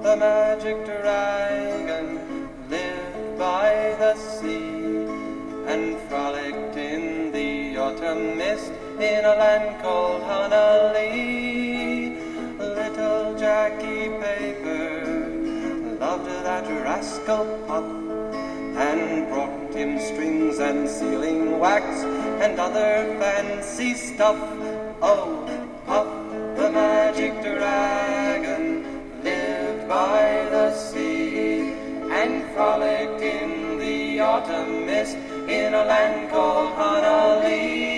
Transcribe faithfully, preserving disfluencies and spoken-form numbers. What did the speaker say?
the magic dragon, lived by the sea, and frolicked in the autumn mist in a land called Honolulu. Little Jackie Paper loved that rascal Puff, and brought him strings and sealing wax and other fancy stuff. Oh, Puff, the magic dragon, lived by the sea, and frolicked in the autumn mist in a land called Honolulu.